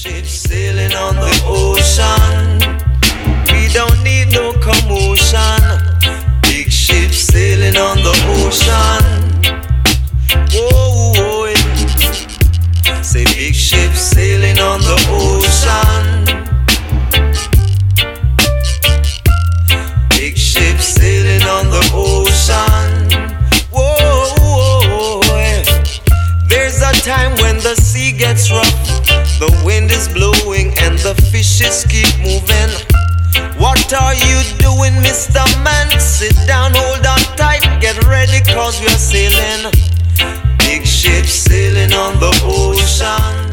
ships sailing on the ocean. We don't need no commotion. Big ships sailing on the ocean. Whoa, whoa, yeah. Say big ships sailing on the ocean. Big ships sailing on the ocean. Whoa, whoa, yeah. There's a time when the sea gets rough, the wind is blowing and the fishes keep moving. What are you doing, Mr. Man? Sit down, hold on tight, get ready cause we're sailing. Big ships sailing on the ocean.